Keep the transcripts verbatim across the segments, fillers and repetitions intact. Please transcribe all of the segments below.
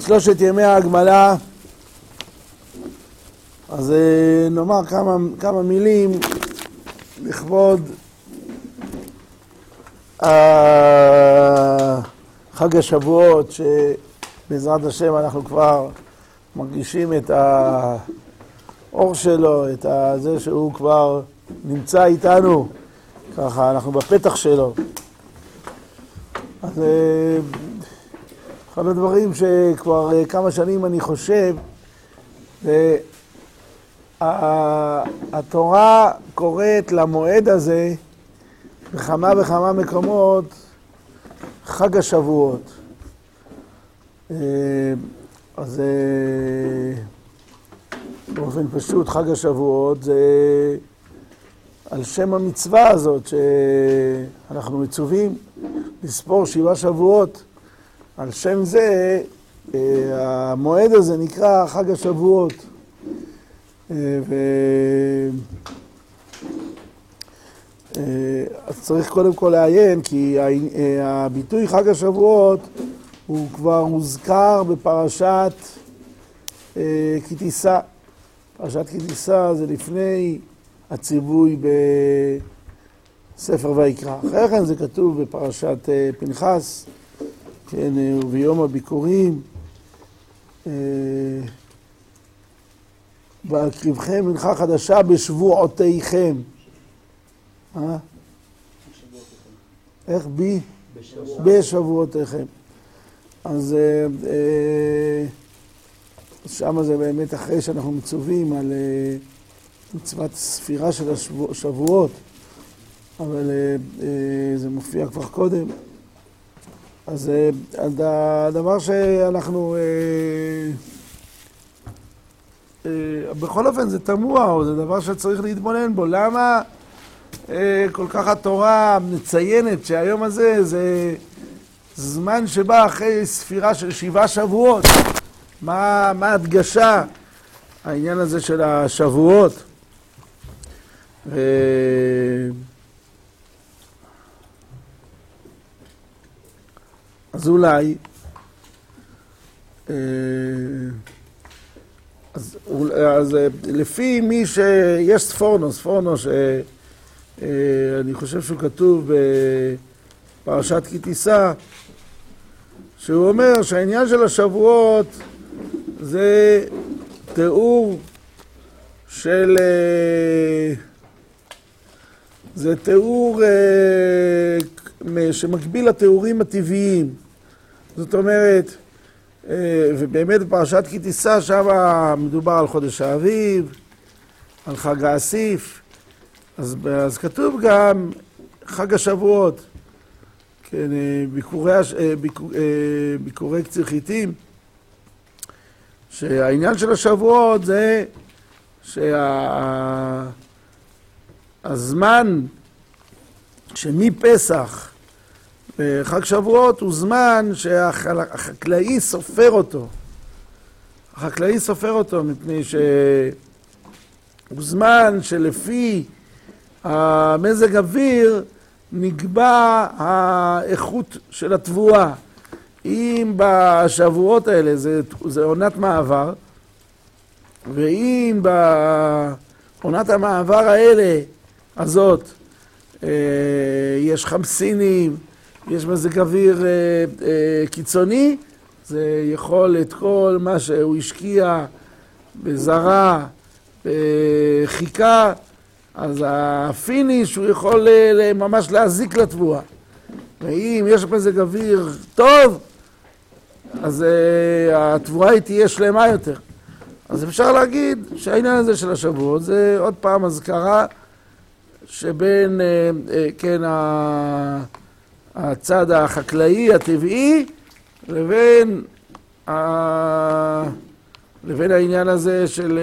שלושת ימי ההגמלה, אז נאמר כמה, כמה מילים לכבוד חג השבועות, שבעזרת השם אנחנו כבר מרגישים את האור שלו, את זה שהוא כבר נמצא איתנו, ככה אנחנו בפתח שלו. אז אחד הדברים שכבר כמה שנים אני חושב, התורה קוראת למועד הזה בכמה וכמה מקומות חג השבועות. אז באופן פשוט חג השבועות זה על שם המצווה הזאת שאנחנו מצווים לספור שבעה שבועות. על שם זה המועד הזה נקרא חג השבועות. ו... אז צריך קודם כל לעיין, כי הביטוי חג השבועות הוא כבר הוזכר בפרשת כי תישא. פרשת כי תישא זה לפני הציווי בספר ויקרא. אחרי כן זה כתוב בפרשת פנחס, כן, וביום הביקורים, והקריבכם מנחה חדשה בשבועותיכם. אה? איך בי? בשבועותיכם. אז שם זה באמת אחרי שאנחנו מצווים על מצוות ספירה של השבועות, אבל זה מופיע כבר קודם. אז הדבר שאנחנו, בכל אופן זה תמוה, או זה דבר שצריך להתבונן בו. למה כל כך התורה מציינת שהיום הזה זה זמן שבא אחרי ספירה של שבעה שבועות? מה, מה הדגשה העניין הזה של השבועות? ו... אז אולי, אז, אז לפי מי שיש ספורנו, ספורנו שאני חושב שהוא כתוב בפרשת כי תישא, שהוא אומר שהעניין של השבועות זה תיאור של, זה תיאור שמקביל לתיאורים הטבעיים. זאת אומרת, ובאמת בפרשת כי תישא שם מדובר על חודש האביב, על חג האסיף, אז, אז כתוב גם חג השבועות, כן, ביקורי, ביקור, ביקורי קציר חיטים, שהעניין של השבועות זה שהזמן שמפסח וחג שבועות הוא זמן שהחקלאי סופר אותו. החקלאי סופר אותו מפני שהוא זמן שלפי המזג אוויר נקבע האיכות של התבואה. אם בשבועות האלה זה, זה עונת מעבר, ואם בעונת המעבר האלה הזאת יש חמסינים, יש מזג אוויר קיצוני, זה יכול את כל מה שהוא השקיע בזרע, בחיכה, אז הפיניש הוא יכול ממש להזיק לתבואה. ואם יש מזג אוויר טוב, אז התבואה היא תהיה שלמה יותר. אז אפשר להגיד שהעניין הזה של השבועות זה עוד פעם הזכרה שבין, כן, הצד החקלאי, הטבעי, לבין, לבין העניין הזה של,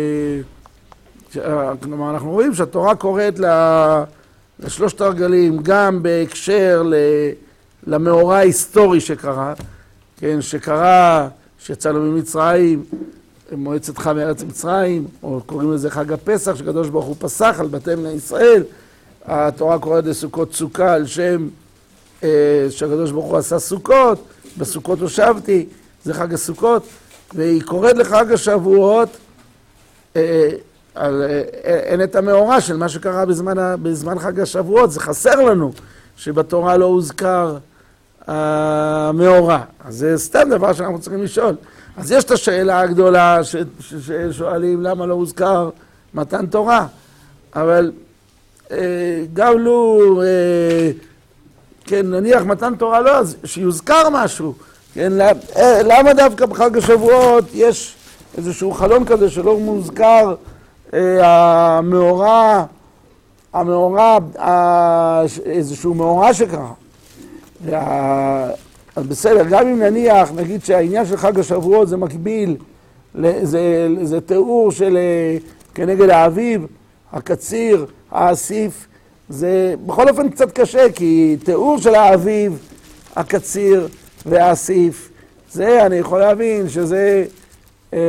כלומר, אנחנו רואים שהתורה קוראת לשלושת הרגלים, גם בהקשר למאורע ההיסטורי שקרה, כן, שקרה, שיצאנו ממצרים, מועצת חם מארץ מצרים, או קוראים לזה חג הפסח, שקדוש ברוך הוא פסח על בתי בני ישראל. התורה קוראת לסוכות סוכה על שם שקדוש ברוך הוא עשה סוכות, בסוכות הושבתי. זה חג הסוכות, והיא קוראת לחג השבועות, אה, על, אה, אין את המאורע של מה שקרה בזמן, בזמן חג השבועות, זה חסר לנו שבתורה לא הוזכר המאורע. אז זה סתם דבר שאנחנו צריכים לשאול. אז יש את השאלה הגדולה ש, ש, ששואלים למה לא הוזכר מתן תורה, אבל אה, גם לו, אה, כן, נניח מתן תורה לא, אז שיוזכר משהו, כן, למה דווקא בחג השבועות יש איזשהו חלון כזה שלא מוזכר אה, המאורע, המאורע, אה, איזשהו מאורע שקרה. וה... אז בסדר, גם אם נניח, נגיד שהעניין של חג השבועות זה מקביל, זה, זה תיאור של כנגד האביב, הקציר, האסיף, זה בכל אופן קצת קשה, כי תיאור של האביב, הקציר והאסיף, זה אני יכול להבין שזה אה,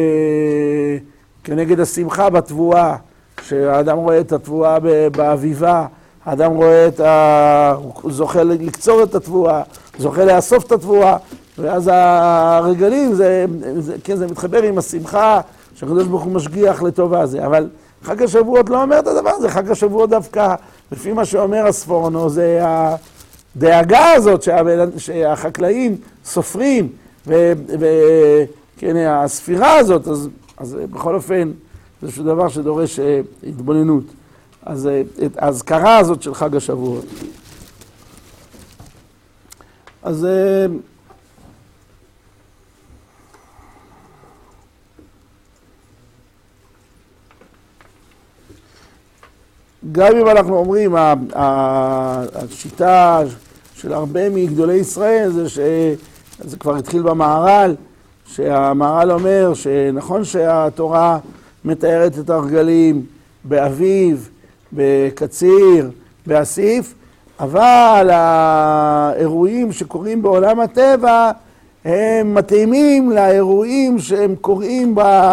כנגד השמחה בתבואה, שהאדם רואה את התבואה באביבה, האדם רואה את ה... הוא זוכה לקצור את התבואה, זוכה לאסוף את התבואה, ואז הרגלים, זה, זה, כן, זה מתחבר עם השמחה שהקדוש ברוך הוא משגיח לטובה זה. אבל חג השבועות לא אומר את הדבר הזה, חג השבועות דווקא, לפי מה שאומר הספורנו, זה הדאגה הזאת שה, שהחקלאים סופרים, וכן, הספירה הזאת, אז, אז בכל אופן, זה איזשהו דבר שדורש התבוננות. אז את ההזכרה הזאת של חג השבועות. אז גם אם אנחנו אומרים, השיטה של הרבה מגדולי ישראל זה שזה כבר התחיל במהר"ל, שהמהר"ל אומר שנכון שהתורה מתארת את הרגלים באביב, בקציר, באסיף, אבל האירועים שקורים בעולם הטבע הם מתאימים לאירועים שהם קורים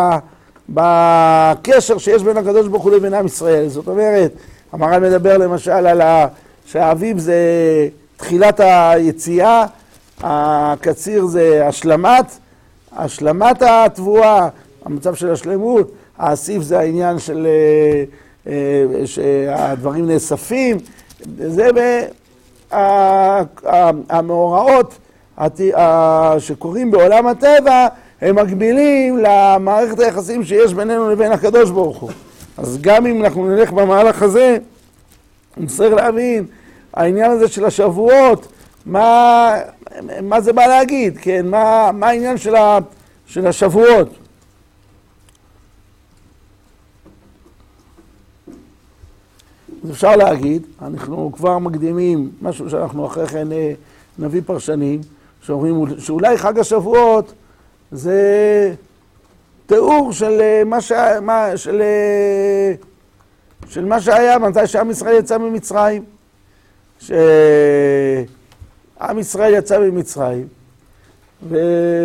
בקשר שיש בין הקדוש ברוך הוא לבין עם ישראל. זאת אומרת, המהר"ל מדבר למשל על שהאביב זה תחילת היציאה, הקציר זה השלמת, השלמת התבואה, המצב של השלמות, האסיף זה העניין של שהדברים נאספים, זה המאורעות שקורים בעולם הטבע, הם מקבילים למערכת היחסים שיש בינינו לבין הקדוש ברוך הוא. אז גם אם אנחנו נלך במהלך הזה, נצטרך להבין, העניין הזה של השבועות, מה, מה זה בא להגיד, כן? מה, מה העניין של, ה, של השבועות? אז אפשר להגיד, אנחנו כבר מקדימים משהו שאנחנו אחרי כן נביא פרשנים, שאומרים שאולי חג השבועות זה תיאור של מה, ש... מה... של... של מה שהיה מתי שעם ישראל יצא ממצרים. שעם ישראל יצא ממצרים, ו...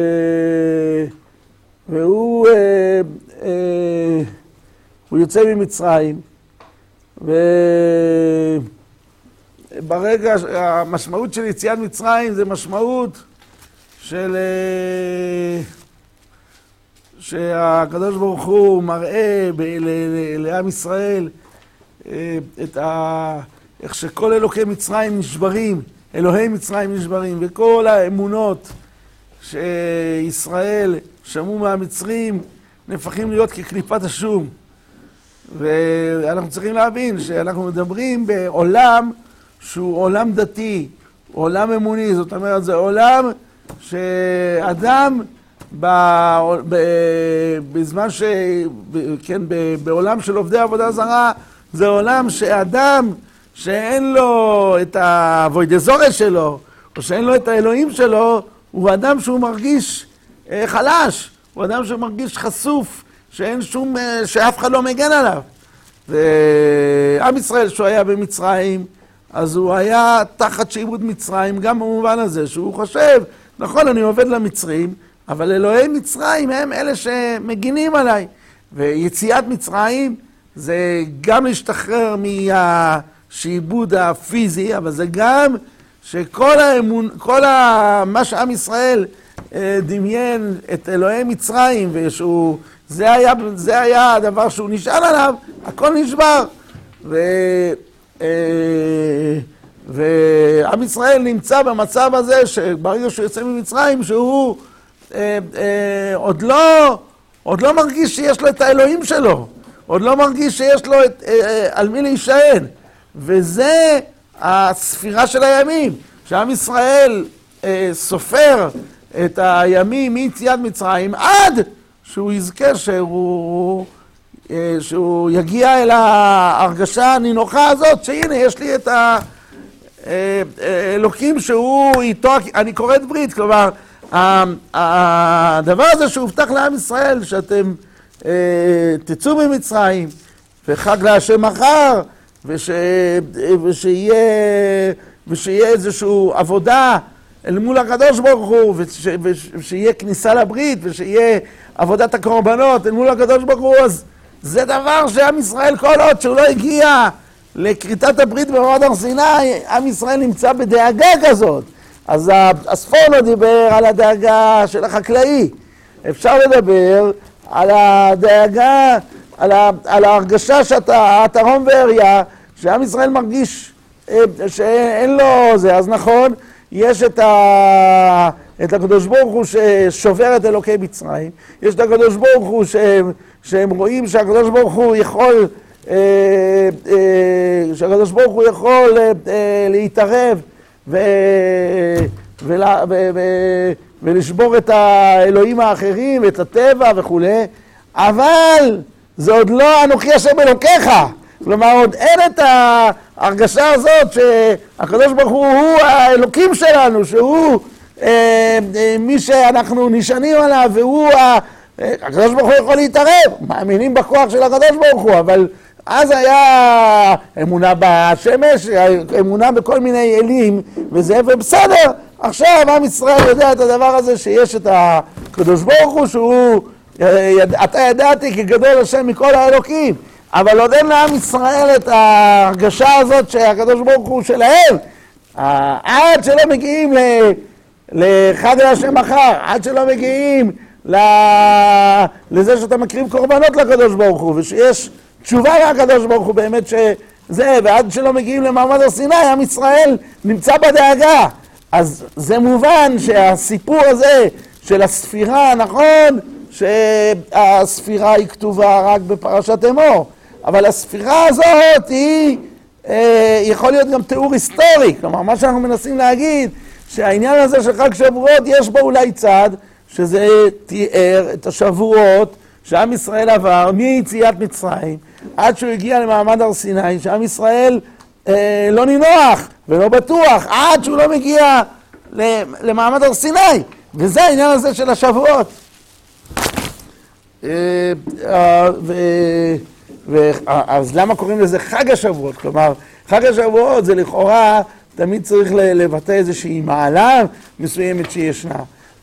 והוא אה, אה, הוא יוצא ממצרים, וברגע, המשמעות של יציאת מצרים זה משמעות של שהקדוש ברוך הוא מראה ב... לעם ישראל את ה... איך שכל אלוקי מצרים נשברים, אלוהי מצרים נשברים, וכל האמונות שישראל שמעו מהמצרים נהפכים להיות כקליפת השום. ואנחנו צריכים להבין שאנחנו מדברים בעולם שהוא עולם דתי, עולם אמוני, זאת אומרת זה עולם שאדם ב... ב... בזמן ש... כן, ב... בעולם של עובדי עבודה זרה, זה עולם שאדם שאין לו את הווידזורת שלו, או שאין לו את האלוהים שלו, הוא אדם שהוא מרגיש חלש, הוא אדם שמרגיש חשוף, שאין שום, שאף אחד לא מגן עליו. ועם ישראל שהוא היה במצרים, אז הוא היה תחת שעבוד מצרים, גם במובן הזה, שהוא חושב, נכון, אני עובד למצרים, אבל אלוהי מצרים הם אלה שמגינים עליי. ויציאת מצרים זה גם להשתחרר מהשעבוד הפיזי, אבל זה גם שכל האמון, כל ה... מה שעם ישראל דמיין את אלוהי מצרים, ושהוא, זה היה, זה היה הדבר שהוא נשאל עליו, הכל נשבר. ו, ועם ישראל נמצא במצב הזה, שברגע שהוא יוצא ממצרים, שהוא עוד לא, עוד לא מרגיש שיש לו את האלוהים שלו, עוד לא מרגיש שיש לו את, על מי להישען. וזה הספירה של הימים, שעם ישראל סופר את הימים מיציאת מצרים עד שהוא יזכה שהוא, שהוא יגיע אל ההרגשה הנינוחה הזאת, שהנה יש לי את האלוקים שהוא איתו, אני קוראת ברית, כלומר הדבר הזה שהובטח לעם ישראל, שאתם תצאו ממצרים וחג להשם מחר, וש, ושיהיה, ושיהיה איזושהי עבודה אל מול הקדוש ברוך הוא, וש, ושיהיה כניסה לברית, ושיהיה עבודת הקורבנות אל מול הקדוש ברוך הוא. אז זה דבר שעם ישראל, כל עוד שהוא לא הגיע לכריתת הברית במעמד הר סיני, עם ישראל נמצא בדאגה כזאת. אז הספור לא דיבר על הדאגה של החקלאי, אפשר לדבר על הדאגה, על, ה, על ההרגשה שהתרום והריה, שעם ישראל מרגיש שאין לו זה. אז נכון, יש את, ה, את הקדוש ברוך הוא ששובר את אלוקי מצרים, יש את הקדוש ברוך הוא שהם, שהם רואים שהקדוש ברוך הוא יכול, שהקדוש ברוך הוא יכול להתערב ו, ול, ו, ו, ולשבור את האלוהים האחרים, את הטבע וכו', אבל זה עוד לא אנוכי השם אלוקיך. כלומר, עוד אין את ההרגשה הזאת שהקדוש ברוך הוא הוא האלוקים שלנו, שהוא אה, אה, מי שאנחנו נשענים עליו, והוא ה... הקדוש ברוך הוא יכול להתערב, מאמינים בכוח של הקדוש ברוך הוא, אבל אז היה אמונה בשמש, אמונה בכל מיני אלים, וזה בסדר. עכשיו עם ישראל יודע את הדבר הזה, שיש את הקדוש ברוך הוא שהוא, אתה ידעתי כי גדול השם מכל האלוקים, אבל עוד אין לעם ישראל את ההרגשה הזאת שהקדוש ברוך הוא שלהם, עד שלא מגיעים לחג להשם מחר, עד שלא מגיעים לזה שאתה מקריב קורבנות לקדוש ברוך הוא, ושיש תשובה לקדוש ברוך הוא באמת שזה, ועד שלא מגיעים למעמד הר סיני, עם ישראל נמצא בדאגה. אז זה מובן שהסיפור הזה של הספירה, נכון שהספירה היא כתובה רק בפרשת אמור, אבל הספירה הזאת היא אה, יכול להיות גם תיאור היסטורי. כלומר, מה שאנחנו מנסים להגיד, שהעניין הזה של חג שבועות יש בו אולי צד, שזה תיאר את השבועות שעם ישראל עבר מיציאת מצרים עד שהוא הגיע למעמד הר סיני, שעם ישראל אה, לא נינוח ולא בטוח עד שהוא לא מגיע למעמד הר סיני, וזה העניין הזה של השבועות. אה, אה, ו, ו, אז למה קוראים לזה חג השבועות? כלומר, חג השבועות זה לכאורה תמיד צריך לבטא איזושהי מעלה מסוימת שישנה,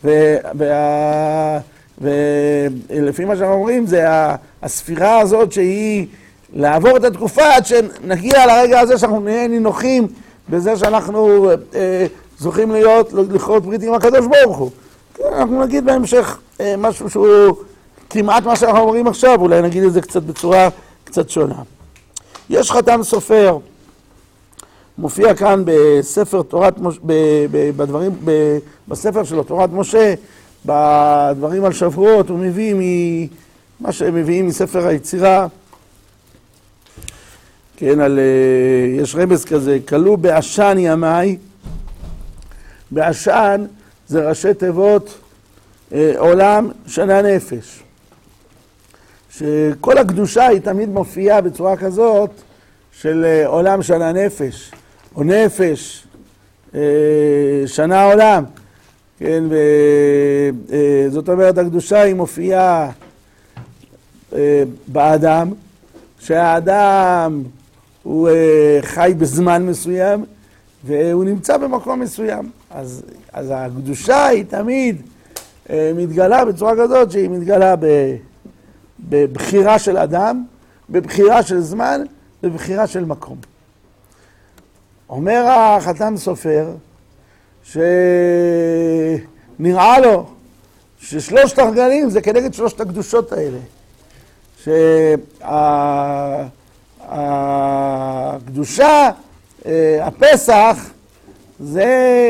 ולפי מה שאנחנו אומרים זה הספירה הזאת שהיא לעבור את התקופה עד שנגיע לרגע הזה שאנחנו נהיה נינוחים בזה שאנחנו אה, זוכים להיות, לכרות ברית עם הקדוש ברוך הוא. אנחנו נגיד בהמשך אה, משהו שהוא כמעט מה שאנחנו אומרים עכשיו, אולי נגיד את זה קצת בצורה קצת שונה. יש חתם סופר, מופיע כאן בספר תורת משה, בדברים, בספר שלו, תורת משה, בדברים על שבועות, הוא מביא מה שהם מביאים מספר היצירה, כן, על, יש רמז כזה, כלו בעשן ימי. בעשן זה ראשי תיבות עולם שנה נפש, שכל הקדושה היא תמיד מופיעה בצורה כזאת של עולם שנה נפש, או נפש שנה עולם, כן, וזאת אומרת הקדושה היא מופיעה באדם, שהאדם הוא חי בזמן מסוים והוא נמצא במקום מסוים. אז, אז הקדושה היא תמיד מתגלה בצורה כזאת שהיא מתגלה בבחירה של אדם, בבחירה של זמן, בבחירה של מקום. אומר החתם סופר נראה לו ששלושת הרגלים זה כנגד שלושת הקדושות האלה. שהקדושה, הפסח, זה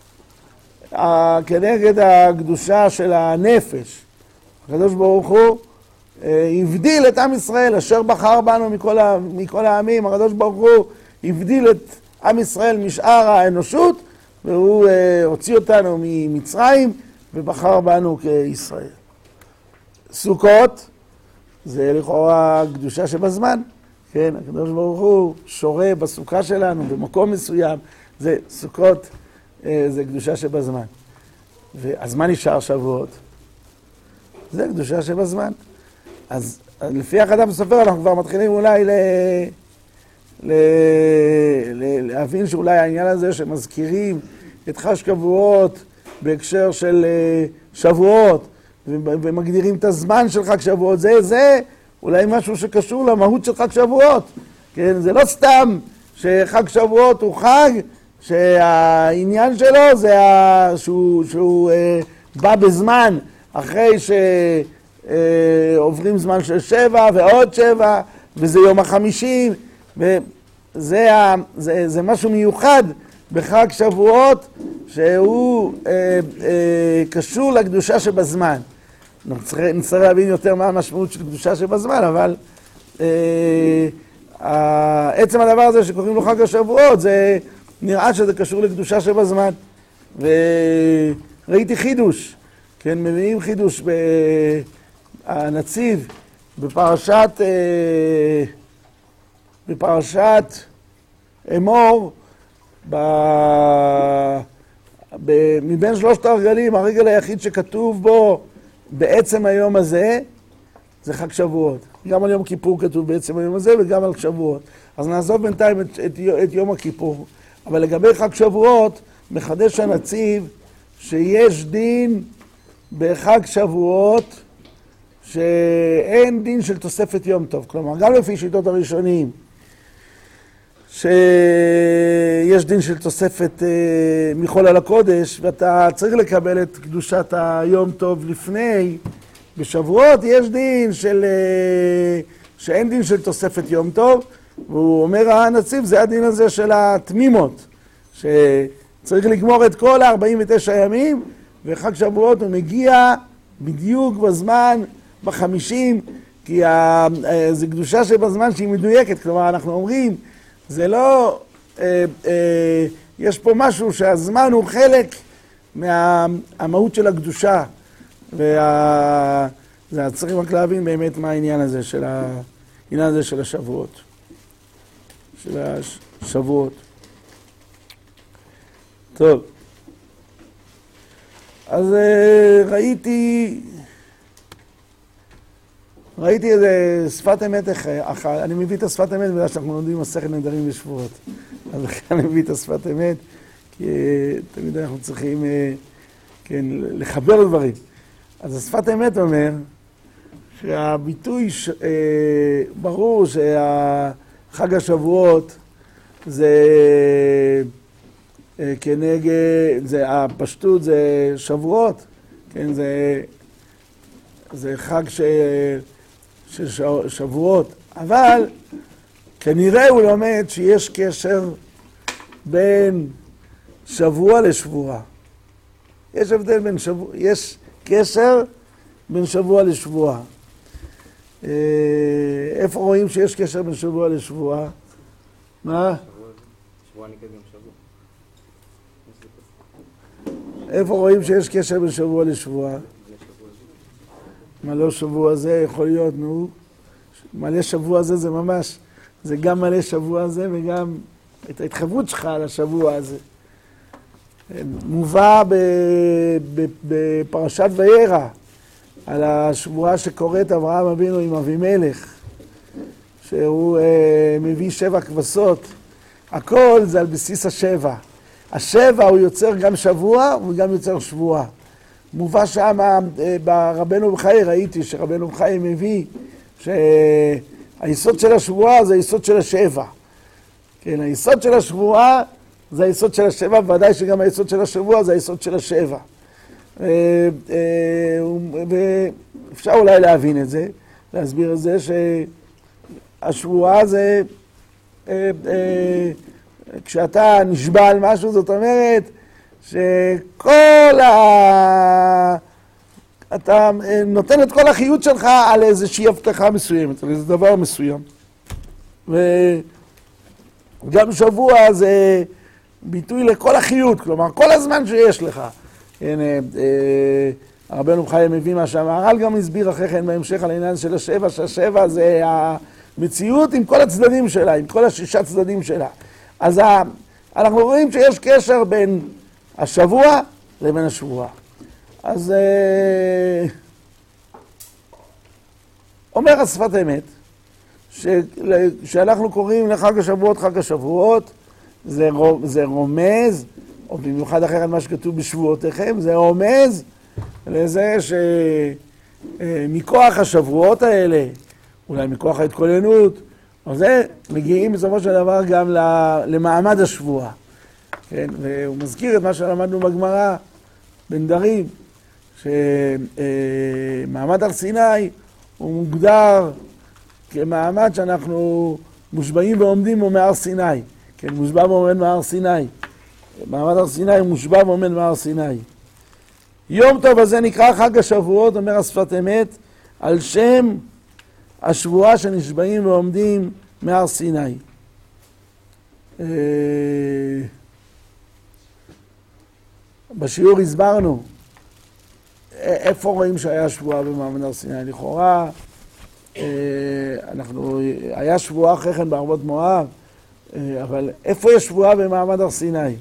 כנגד הקדושה של הנפש. הקדוש ברוך הוא הבדיל את עם ישראל, אשר בחר בנו מכל, מכל העמים. הקדוש ברוך הוא הבדיל את עם ישראל משאר האנושות, והוא הוציא אותנו ממצרים ובחר בנו כישראל. סוכות זה לכאורה קדושה שבזמן, כן? הקדוש ברוך הוא שורה בסוכה שלנו במקום מסוים, זה סוכות, זה קדושה שבזמן. ואז מה נשאר שבועות? זה קדושה שבזמן. אז לפי החתם סופר אנחנו כבר מתחילים אולי ל... ל... ל... להבין שאולי העניין הזה שמזכירים את חג שבועות בהקשר של שבועות ומגדירים את הזמן של חג שבועות, זה זה אולי משהו שקשור למהות של חג שבועות. כן, זה לא סתם שחג שבועות הוא חג שהעניין שלו זה ה... שהוא, שהוא אה, בא בזמן אחרי שעוברים זמן של שבע ועוד שבע וזה יום החמישים, וזה ה... זה, זה משהו מיוחד בחג שבועות שהוא אה, אה, קשור לקדושה שבזמן. נצטרך להבין יותר מה המשמעות של קדושה שבזמן, אבל אה, עצם הדבר הזה שקוראים לו חג השבועות, זה נראה שזה קשור לקדושה שבזמן. וראיתי חידוש, כן, מביאים חידוש בנציב בפרשת, אה, בפרשת אמור, ב... ב... מבין שלושת הרגלים, הרגל היחיד שכתוב בו בעצם היום הזה, זה חג שבועות. גם על יום כיפור כתוב בעצם היום הזה וגם על שבועות. אז נעזוב בינתיים את, את, את יום הכיפור. אבל לגבי חג שבועות, מחדש הנציב שיש דין בחג שבועות שאין דין של תוספת יום טוב. כלומר, גם לפי שיטות הראשונים, שיש דין של תוספת אה, מחול על הקודש, ואתה צריך לקבל את קדושת היום טוב לפני. בשבועות יש דין של, אה, שאין דין של תוספת יום טוב, והוא אומר הנציב, זה הדין הזה של התמימות, שצריך לגמור את כל ה-ארבעים ותשע ימים, וחג שבועות הוא מגיע בדיוק בזמן, בחמישים, כי ה, אה, זה קדושה שבזמן שהיא מדויקת. כלומר, אנחנו אומרים, זה לא, אה, אה, יש פה משהו שהזמן הוא חלק מהמהות של הקדושה, וה... זה צריך רק להבין באמת מה העניין הזה של, ה... העניין הזה של השבועות. של השבועות. טוב. אז אה, ראיתי, ראיתי איזה שפת אמת אחת, אני מביא את השפת אמת בגלל שאנחנו לומדים מסכת נדרים ושבועות. אז לכן אני מביא את השפת אמת, כי תמיד אנחנו צריכים כן, לחבר דברים. אז השפת אמת אומר שהביטוי, ש... ברור שהחג השבועות זה כנגד, זה הפשטות זה שבועות, כן, זה, זה חג ש... של שבועות, אבל כנראה הוא לומד שיש קשר בין שבוע לשבוע. יש הבדל בין שבוע, יש קשר בין שבוע לשבוע. איפה רואים שיש קשר בין שבוע לשבוע? מה? שבוע נקרא גם שבוע. איפה רואים שיש קשר בין שבוע לשבוע? מלא שבוע זה יכול להיות, נו, מלא שבוע זה זה ממש, זה גם מלא שבוע זה וגם את ההתחברות שלך על השבוע הזה. מובא בפרשת וירא על השבועה שקוראת אברהם אבינו עם אבימלך, שהוא מביא שבע כבשות. הכל זה על בסיס השבע. השבע הוא יוצר גם שבוע וגם יוצר שבועה. מובא שם ברבנו בחיי, ראיתי שרבנו בחיי מביא שהיסוד של השבועה זה היסוד של השבע. כן, היסוד של השבועה זה היסוד של השבע, ודאי שגם היסוד של השבוע זה היסוד של השבע. ואפשר אולי להבין את זה, להסביר את זה שהשבועה זה, כשאתה נשבע על משהו, זאת אומרת שכל ה... אתה נותן את כל החיות שלך על איזושהי הבטחה מסוימת, על איזה דבר מסוים. וגם שבוע זה ביטוי לכל החיות, כלומר, כל הזמן שיש לך. הנה, הרבנו חיים מביא מה שהמהר"ל גם הסביר אחרי כן בהמשך על העניין של השבע, שהשבע זה המציאות עם כל הצדדים שלה, עם כל השישה צדדים שלה. אז אנחנו רואים שיש קשר בין השבוע לבין השבועה. אז אומר השפת אמת, שאנחנו קוראים לחג השבועות חג השבועות, זה, זה רומז, או במיוחד אחרת מה שכתוב בשבועותיכם, זה רומז לזה שמכוח השבועות האלה, אולי מכוח ההתכוננות, או זה, מגיעים בסופו של דבר גם למעמד השבועה. כן? והוא מזכיר את מה שלמדנו בגמרא, בנדרים, שמעמד הר סיני הוא מוגדר כמעמד שאנחנו מושבעים ועומדים בו מהר סיני. כן, מושבע ועומד מהר סיני. מעמד הר סיני הוא מושבע ועומד מהר סיני. יום טוב הזה נקרא חג השבועות, אומר השפת אמת, על שם השבועה שנשבעים ועומדים מהר סיני. בשיעור הסברנו איפה רואים שהיה שבועה במעמד הר סיני. לכאורה, אנחנו, היה שבועה אחרי כן בערבות מואב, אבל איפה יש שבועה במעמד הר סיני?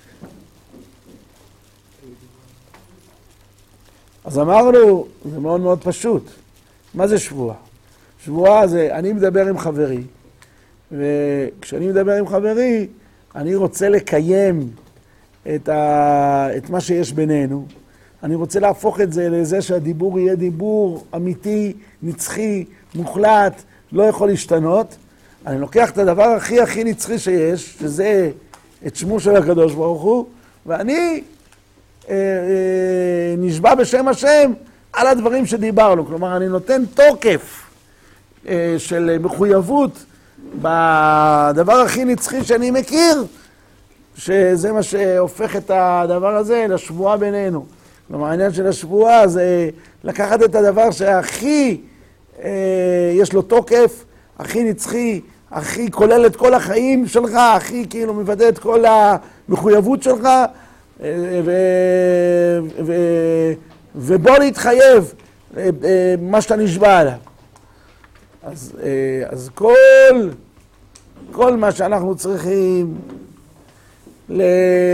אז אמרנו, זה מאוד מאוד פשוט. מה זה שבועה? שבועה זה, אני מדבר עם חברי, וכשאני מדבר עם חברי, אני רוצה לקיים את, ה... את מה שיש בינינו. אני רוצה להפוך את זה לזה שהדיבור יהיה דיבור אמיתי, נצחי, מוחלט, לא יכול להשתנות. אני לוקח את הדבר הכי הכי נצחי שיש, שזה את שמו של הקדוש ברוך הוא, ואני אה, אה, נשבע בשם השם על הדברים שדיברנו. כלומר, אני נותן תוקף אה, של מחויבות בדבר הכי נצחי שאני מכיר, שזה מה שהופך את הדבר הזה לשבועה בינינו. כלומר, העניין של השבועה זה לקחת את הדבר שהכי אה, יש לו תוקף, הכי נצחי, הכי כולל את כל החיים שלך, הכי כאילו מבטא את כל המחויבות שלך, ו, ו, ובוא להתחייב מה שאתה נשבע עליו. אז, אז כל, כל מה שאנחנו צריכים ל,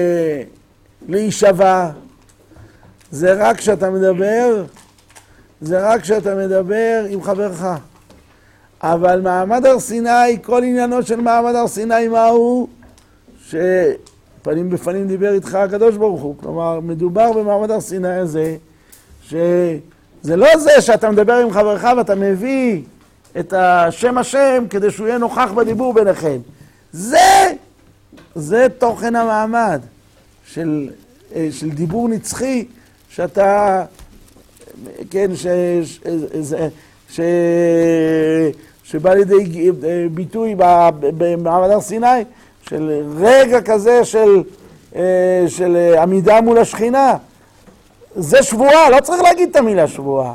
להישבע, זה רק כשאתה מדבר, זה רק כשאתה מדבר עם חברך. אבל מעמד הר סיני, כל עניינו של מעמד הר סיני מהו? שפנים בפנים דיבר איתך הקדוש ברוך הוא. כלומר, מדובר במעמד הר סיני הזה, שזה לא זה שאתה מדבר עם חברך ואתה מביא את השם השם כדי שהוא יהיה נוכח בדיבור ביניכם. זה, זה תוכן המעמד של, של דיבור נצחי, שאתה, כן, ש... ש, ש, ש שבא לידי ביטוי במעמד הר סיני, של רגע כזה של, של עמידה מול השכינה. זה שבועה, לא צריך להגיד את המילה שבועה.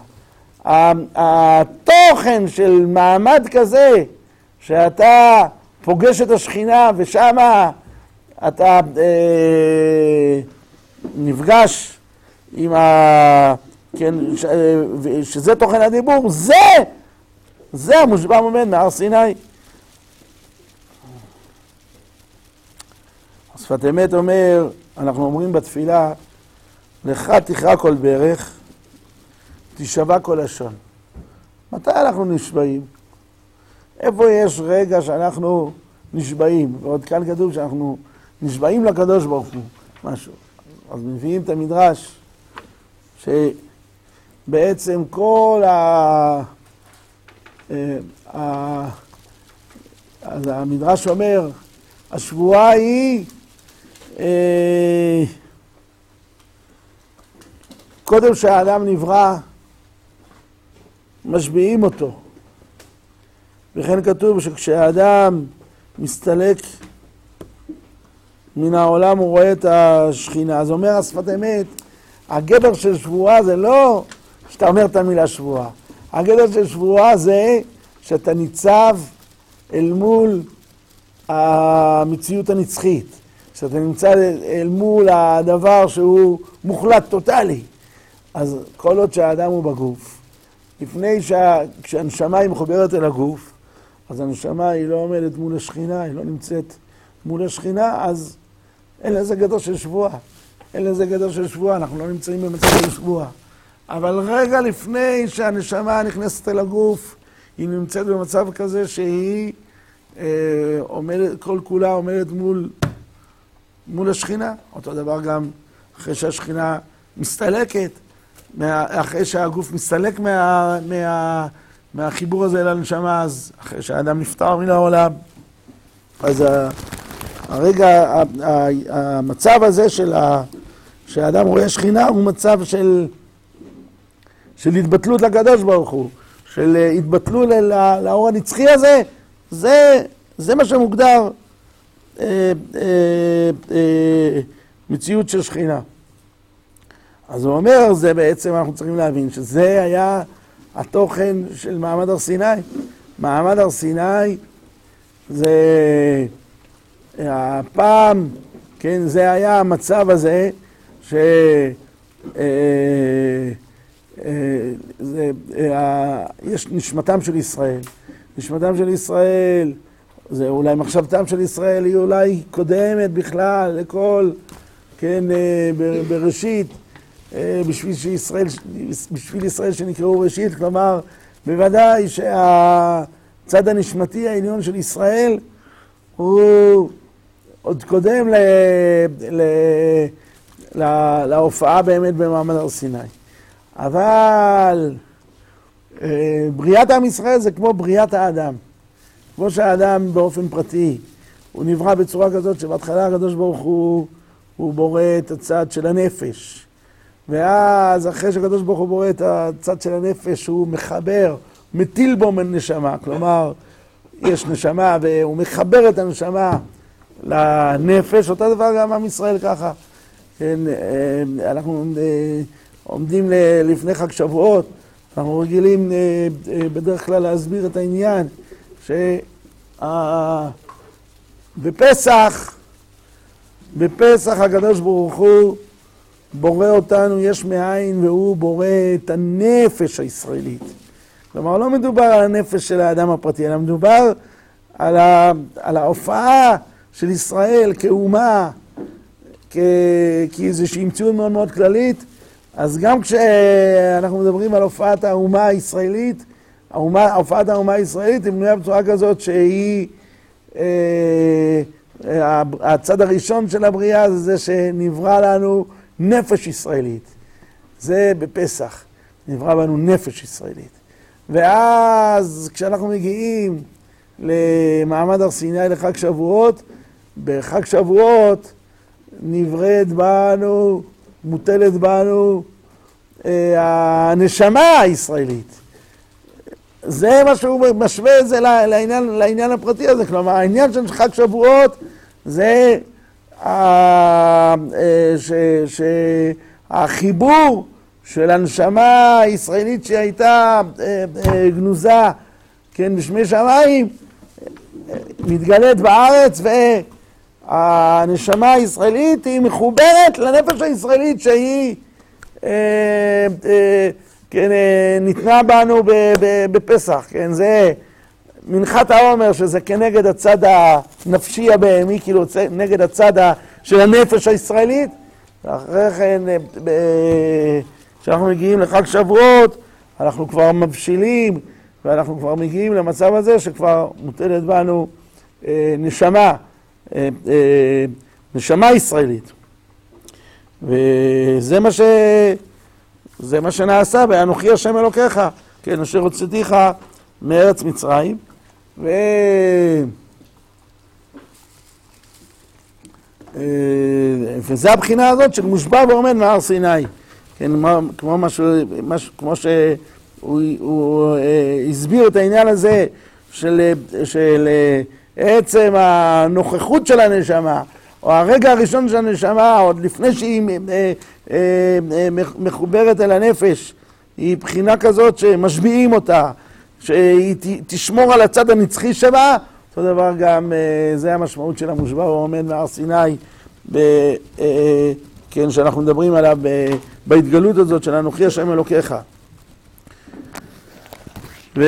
התוכן של מעמד כזה, שאתה פוגש את השכינה ושמה אתה אה, נפגש עם ה... כן, ש, שזה תוכן הדיבור, זה, זה המושבע ועומד מהר סיני. השפת אמת אומר, אנחנו אומרים בתפילה, לך תכרע כל ברך, תשבע כל לשון. מתי אנחנו נשבעים? איפה יש רגע שאנחנו נשבעים? ועוד כאן כתוב שאנחנו נשבעים לקדוש ברוך הוא, משהו. אז מביאים את המדרש, שבעצם כל ה... אז המדרש אומר, השבועה היא קודם שהאדם נברא, משביעים אותו. וכן כתוב שכשהאדם מסתלק מן העולם הוא רואה את השכינה. אז אומר השפת אמת, הגדר של שבועה זה לא שאתה אומר את המילה שבועה. הגדר של שבועה זה שאתה ניצב אל מול המציאות הנצחית. שאתה נמצא אל מול הדבר שהוא מוחלט, טוטלי. אז כל עוד שהאדם הוא בגוף, לפני שה... כשהנשמה היא מחוברת אל הגוף, אז הנשמה היא לא עומדת מול השכינה, היא לא נמצאת מול השכינה, אז אין לזה גדר של שבועה. אין לזה גדר של שבועה, אנחנו לא נמצאים במצב של שבועה. אבל רגע לפני שהנשמה נכנסת אל הגוף, היא נמצאת במצב כזה שהיא אה, עומדת, כל כולה עומדת מול, מול השכינה. אותו דבר גם אחרי שהשכינה מסתלקת, מה, אחרי שהגוף מסתלק מה, מה, מהחיבור הזה לנשמה, אז אחרי שהאדם נפטר מן העולם, אז הרגע, המצב הזה של שהאדם רואה שכינה הוא מצב של, של התבטלות לקדוש ברוך הוא, של התבטלות לאור הנצחי הזה, זה, זה מה שמוגדר אה, אה, אה, מציאות של שכינה. אז הוא אומר, זה בעצם אנחנו צריכים להבין שזה היה התוכן של מעמד הר סיני. מעמד הר סיני זה הפעם, כן, זה היה המצב הזה ש אה, אה, זה, אה, יש נשמתם של ישראל. נשמתם של ישראל, זה אולי מחשבתם של ישראל היא אולי קודמת בכלל לכל, כן, אה, בראשית. בשביל שישראל, בשביל ישראל שנקראו ראשית, כלומר, בוודאי שהצד הנשמתי העליון של ישראל הוא עוד קודם ל, ל, ל, להופעה באמת במעמד הר סיני. אבל בריאת עם ישראל זה כמו בריאת האדם. כמו שהאדם באופן פרטי, הוא נברא בצורה כזאת שבהתחלה הקדוש ברוך הוא, הוא בורא את הצד של הנפש. ואז אחרי שהקדוש ברוך הוא בורא את הצד של הנפש, הוא מחבר, מטיל בו נשמה. כלומר, יש נשמה והוא מחבר את הנשמה לנפש. אותו דבר גם עם ישראל ככה. אנחנו עומדים לפני חג שבועות, אנחנו רגילים בדרך כלל להסביר את העניין שבפסח, בפסח הקדוש ברוך הוא בורא אותנו יש מאין, והוא בורא את הנפש הישראלית. כלומר, לא מדובר על הנפש של האדם הפרטי, אלא מדובר על, ה, על ההופעה של ישראל כאומה, כ, כאיזושהי מציאות מאוד מאוד כללית. אז גם כשאנחנו מדברים על הופעת האומה הישראלית, האומה, הופעת האומה הישראלית היא בנויה בצורה כזאת שהיא, אה, הצד הראשון של הבריאה זה זה שנברא לנו נפש ישראלית. זה בפסח, נברא בנו נפש ישראלית. ואז כשאנחנו מגיעים למעמד הר סיני לחג שבועות, בחג שבועות נבראת בנו, מוטלת בנו אה, הנשמה הישראלית. זה מה שהוא משווה את זה לעניין, לעניין הפרטי הזה. כלומר, העניין של חג שבועות זה שהחיבור של הנשמה הישראלית שהייתה גנוזה, כן, בשמי שמיים, מתגלית בארץ, והנשמה הישראלית היא מחוברת לנפש הישראלית שהיא כן, ניתנה בנו בפסח. כן, זה מנחת העומר, שזה כנגד הצד הנפשי הבהמי, כאילו נגד הצד של הנפש הישראלית. ואחרי כן, כשאנחנו מגיעים לחג שבועות, אנחנו כבר מבשילים, ואנחנו כבר מגיעים למצב הזה שכבר מוטלת בנו נשמה, נשמה ישראלית. וזה מה ש... זה מה שנעשה, ואנוכי השם אלוקיך, כן, אשר הוצאתיך מארץ מצרים. ו... וזה הבחינה הזאת של מושבע ועומד מהר סיני. כן, כמו, משהו, משהו, כמו שהוא הוא, אה, הסביר את העניין הזה של, של אה, עצם הנוכחות של הנשמה, או הרגע הראשון של הנשמה, עוד לפני שהיא אה, אה, אה, מחוברת אל הנפש, היא בחינה כזאת שמשביעים אותה, שהיא תשמור על הצד הנצחי שבה. אותו דבר גם, זה המשמעות של המושבע ועומד מהר סיני, ב, כן, שאנחנו מדברים עליו בהתגלות הזאת של אנוכי השם אלוקיך. ו...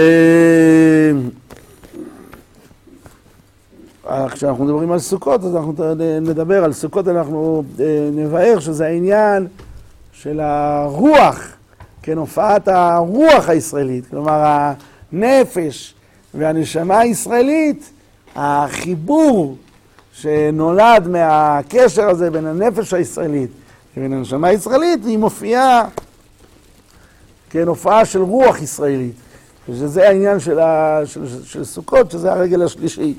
כשאנחנו מדברים על סוכות, אז אנחנו נדבר על סוכות, אנחנו נבהר שזה העניין של הרוח, כן, הופעת הרוח הישראלית, כלומר הנפש והנשמה הישראלית, החיבור שנולד מהקשר הזה בין הנפש הישראלית ובין הנשמה הישראלית, היא מופיעה, כן, הופעה של רוח ישראלית, שזה העניין של, ה, של, של סוכות, שזה הרגל השלישי.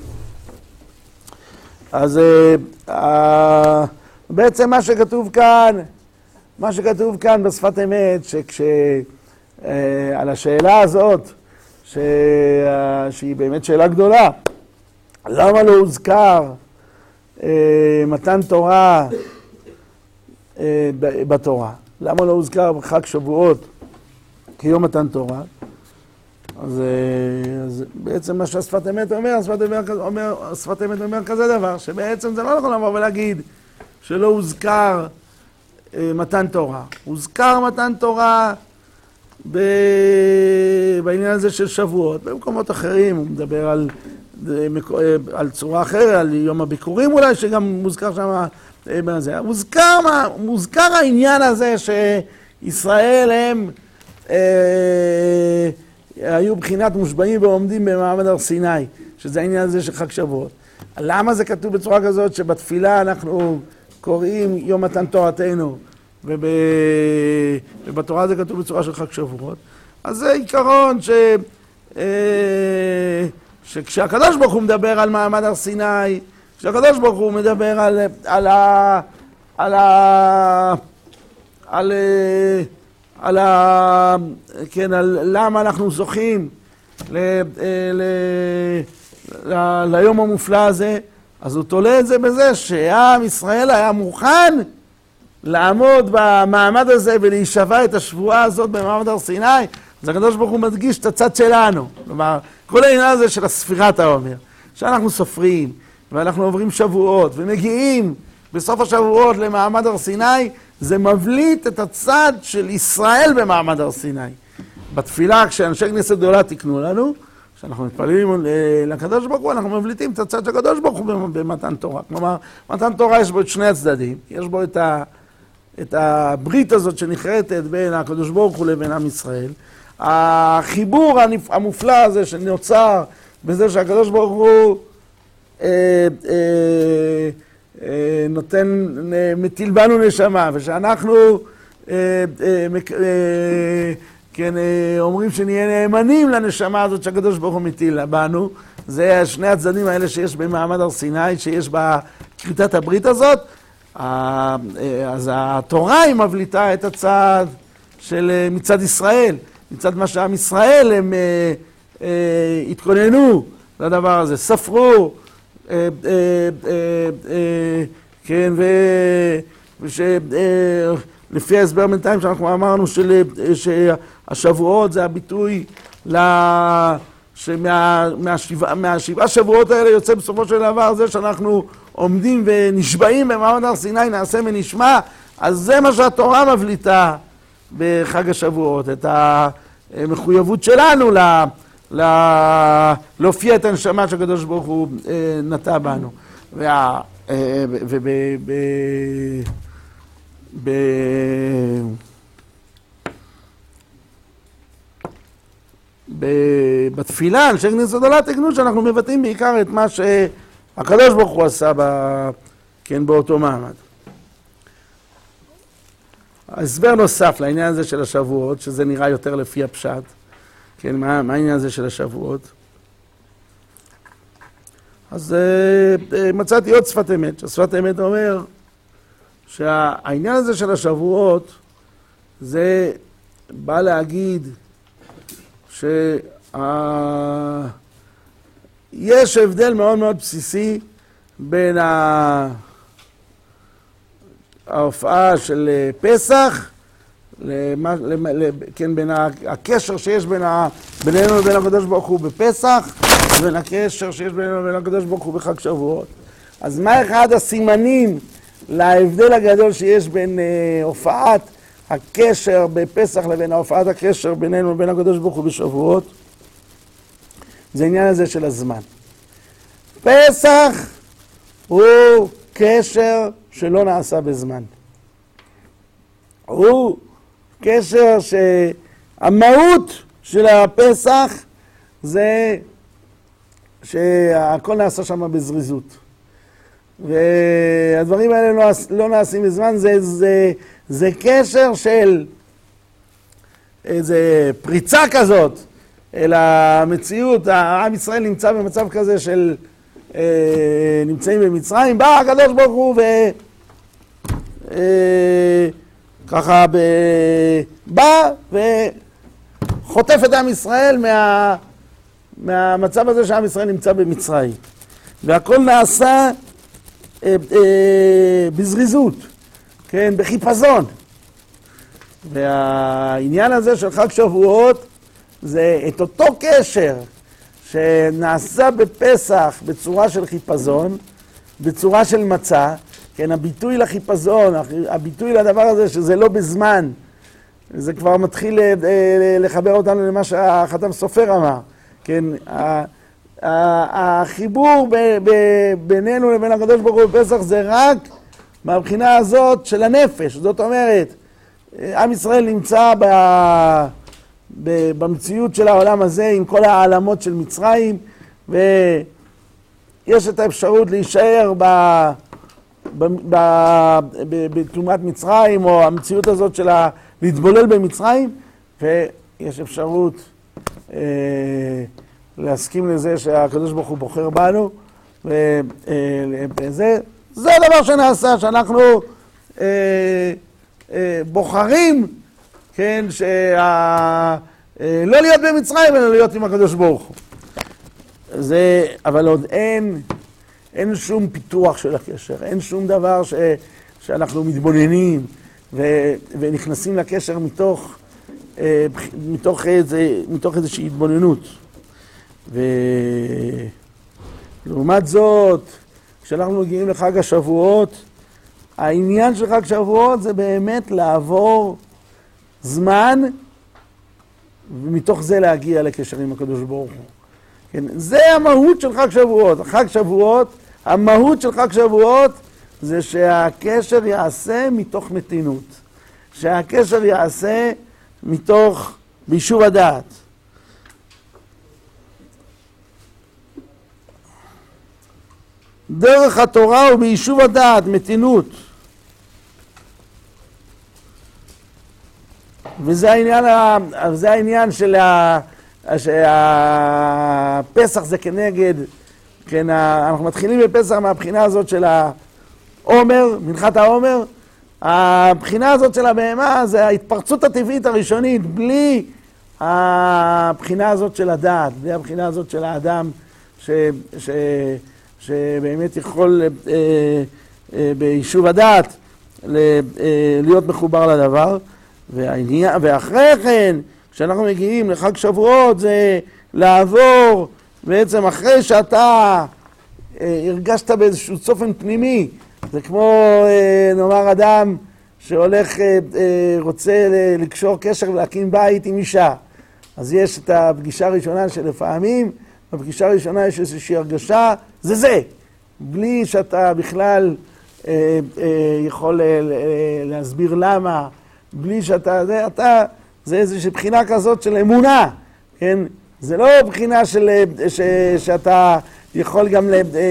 אז uh, בעצם מה שכתוב כאן, מה שכתוב כאן בשפת אמת, שכש, uh, על השאלה הזאת, ש, uh, שהיא באמת שאלה גדולה, למה לא הוזכר uh, מתן תורה uh, בתורה? למה לא הוזכר חג שבועות כיום מתן תורה? אז, אז בעצם מה שהשפת אמת אומר, השפת אמת אומר, השפת אמת אומר כזה דבר, שבעצם זה לא נכון לבוא ולהגיד שלא הוזכר אה, מתן תורה. הוזכר מתן תורה ב... בעניין הזה של שבועות. במקומות אחרים הוא מדבר על, על צורה אחרת, על יום הביקורים אולי, שגם מוזכר שם בזה. מוזכר, מוזכר העניין הזה שישראל הם... אה, היו בחינת מושבעים ועומדים במעמד הר סיני, שזה העניין הזה של חג שבועות. למה זה כתוב בצורה כזאת שבתפילה אנחנו קוראים יום מתן תורתנו, וב... ובתורה זה כתוב בצורה של חג שבועות? אז זה עיקרון ש... שכשהקדוש ברוך הוא מדבר על מעמד הר סיני, כשהקדוש ברוך הוא מדבר על... על ה... על ה... על... על ה... כן, על למה אנחנו זוכים ל... ל... ל... ליום המופלא הזה, אז הוא תולה את זה בזה שעם ישראל היה מוכן לעמוד במעמד הזה ולהישבע את השבועה הזאת במעמד הר סיני. אז הקדוש ברוך הוא מדגיש את הצד שלנו. כלומר, כל העניין הזה של הספירת העומר, שאנחנו סופרים ואנחנו עוברים שבועות ומגיעים בסוף השבועות למעמד הר סיני, זה מבליט את הצד של ישראל במעמד הר סיני. בתפילה, כשאנשי כנסת גדולה תקנו לנו, כשאנחנו מתפללים לקדוש ברוך הוא, אנחנו מבליטים את הצד של הקדוש ברוך הוא במתן תורה. כלומר, מתן תורה יש בו את שני הצדדים. יש בו את, ה, את הברית הזאת שנחרטת בין הקדוש ברוך הוא לבין עם ישראל. החיבור המופלא הזה שנוצר בזה שהקדוש ברוך הוא אה, אה, נותן, מטיל בנו נשמה, ושאנחנו כן, אומרים שנהיה נאמנים לנשמה הזאת שהקדוש ברוך הוא מטיל בנו. זה שני הצדדים האלה שיש במעמד הר סיני, שיש בכריתת הברית הזאת. אז התורה היא מבליטה את הצד של מצד ישראל, מצד מה שעם ישראל הם התכוננו לדבר הזה, ספרו, כן, ולפי ההסבר בינתיים שאנחנו אמרנו שהשבועות זה הביטוי מהשבעה שבועות האלה יוצא בסופו של דבר זה שאנחנו עומדים ונשבעים במעמד הר סיני, נעשה ונשמע. אז זה מה שהתורה מבליטה בחג השבועות, את המחויבות שלנו ל... להופיע את הנשמה שהקדוש ברוך הוא נטע בנו. ובתפילה, אנשי כנסת גדולה תקנו שאנחנו מבטאים בעיקר את מה שהקדוש ברוך הוא עשה באותו מעמד. הסבר נוסף לעניין הזה של השבועות, שזה נראה יותר לפי הפשט. כן, מה, מה העניין הזה של השבועות? אז אה, מצאתי עוד שפת אמת, ששפת אמת אומר שהעניין הזה של השבועות זה בא להגיד שיש הבדל מאוד מאוד בסיסי בין ההופעה של פסח, למה, כן, בין הקשר שיש בין ה, בינינו לבין הקדוש ברוך הוא בפסח, ובין הקשר שיש בינינו לבין הקדוש ברוך הוא בחג שבועות. אז מה אחד הסימנים להבדל הגדול שיש בין אה, הופעת הקשר בפסח לבין הופעת הקשר בינינו לבין הקדוש ברוך הוא בשבועות? זה העניין הזה של הזמן. פסח הוא קשר שלא נעשה בזמן. הוא קשר שהמהות של הפסח זה שהכל נעשה שם בזריזות. והדברים האלה לא, לא נעשים בזמן, זה, זה, זה קשר של איזה פריצה כזאת אל המציאות. העם ישראל נמצא במצב כזה של אה, נמצאים במצרים, בא הקדוש ברוך הוא ו... אה, ככה ב... בא וחוטף את עם ישראל מה... מהמצב הזה שעם ישראל נמצא במצרים. והכל נעשה אה, אה, בזריזות, כן, בחיפזון. והעניין הזה של חג שבועות זה את אותו קשר שנעשה בפסח בצורה של חיפזון, בצורה של מצה, כן, הביטוי לחיפזון, הביטוי לדבר הזה שזה לא בזמן, זה כבר מתחיל לחבר אותנו למה שהחתם סופר אמר, כן, החיבור בינינו לבין הקדוש ברוך הוא בפסח זה רק מהבחינה הזאת של הנפש. זאת אומרת, עם ישראל נמצא במציאות של העולם הזה עם כל העלמות של מצרים, ויש את האפשרות להישאר ב... בתאומת מצרים, או המציאות הזאת של להתבולל במצרים, ויש אפשרות אה, להסכים לזה שהקדוש ברוך הוא בוחר בנו, וזה זה הדבר שנעשה, שאנחנו אה, אה, בוחרים, כן, שה, אה, לא להיות במצרים, אלא להיות עם הקדוש ברוך הוא. זה, אבל עוד אין... אין שום פיתוח של הקשר, אין שום דבר ש, שאנחנו מתבוננים ו, ונכנסים לקשר מתוך, אה, מתוך, איזה, מתוך איזושהי התבוננות. ולעומת זאת, כשאנחנו מגיעים לחג השבועות, העניין של חג שבועות זה באמת לעבור זמן, ומתוך זה להגיע לקשר עם הקדוש ברוך הוא. כן, זה המהות של חג שבועות. חג שבועות, המהות של חג שבועות זה שהקשר יעשה מתוך מתינות. שהקשר יעשה מתוך ביישוב הדעת. דרך התורה הוא ביישוב הדעת, מתינות. וזה העניין, זה העניין של ה... שהפסח זה כנגד, כן, אנחנו מתחילים בפסח מהבחינה הזאת של העומר, מנחת העומר. הבחינה הזאת של הבהמה זה ההתפרצות הטבעית הראשונית, בלי הבחינה הזאת של הדעת, בלי הבחינה הזאת של האדם ש, ש, שבאמת יכול אה, אה, ביישוב הדעת להיות מחובר לדבר. והעניין, ואחרי כן כשאנחנו מגיעים לחג שבועות זה לעבור, בעצם אחרי שאתה אה, הרגשת באיזשהו צופן פנימי, זה כמו אה, נאמר אדם שהולך, אה, אה, רוצה לקשור קשר ולהקים בית עם אישה. אז יש את הפגישה הראשונה שלפעמים, בפגישה הראשונה יש איזושהי הרגשה, זה זה, בלי שאתה בכלל אה, אה, יכול אה, להסביר למה, בלי שאתה, זה, אתה... זה איזושהי בחינה כזאת של אמונה, כן? זה לא בחינה של, ש, שאתה יכול גם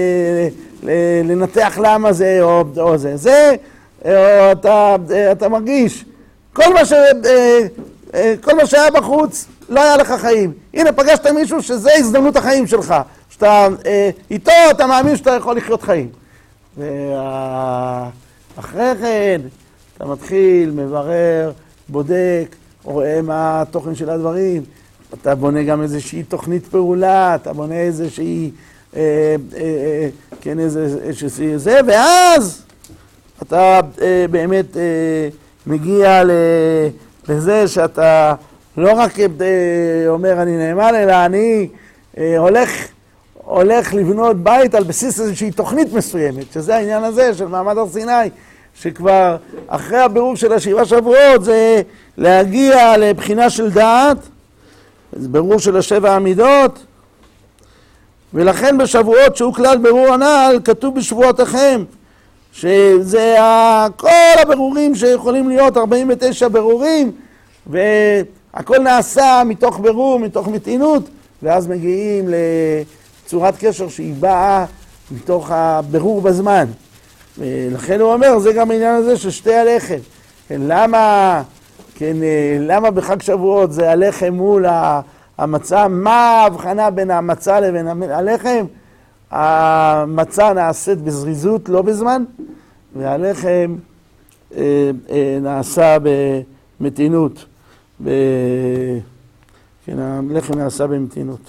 לנתח למה זה או, או זה. זה, או אתה, אתה מרגיש, כל מה, ש, כל מה שהיה בחוץ לא היה לך חיים. הנה, פגשת מישהו שזה הזדמנות החיים שלך. שאתה, איתו אתה מאמין שאתה יכול לחיות חיים. ואחרי כן אתה מתחיל, מברר, בודק, רואה מה התוכן של הדברים, אתה בונה גם איזושהי תוכנית פעולה, אתה בונה איזושהי, אה, אה, אה, כן, איזה, איזושהי זה, ואז אתה אה, באמת אה, מגיע לזה שאתה לא רק אה, אומר אני נאמן, אלא אני אה, הולך, הולך לבנות בית על בסיס איזושהי תוכנית מסוימת, שזה העניין הזה של מעמד הר סיני, שכבר אחרי הבירור של השבעה שבועות זה להגיע לבחינה של דעת, זה בירור של השבע המידות, ולכן בשבועות שהוא כלל בירור הנ"ל כתוב בשבועותיכם, שזה כל הבירורים שיכולים להיות ארבעים ותשע בירורים, והכל נעשה מתוך בירור, מתוך מתינות, ואז מגיעים לצורת קשר שהיא באה מתוך הבירור בזמן. ולכן הוא אומר, זה גם העניין הזה של שתי הלחם. למה, כן, למה בחג שבועות זה הלחם מול המצה? מה ההבחנה בין המצה לבין הלחם? המצה נעשית בזריזות, לא בזמן, והלחם אה, אה, נעשה במתינות. ב... כן, הלחם נעשה במתינות.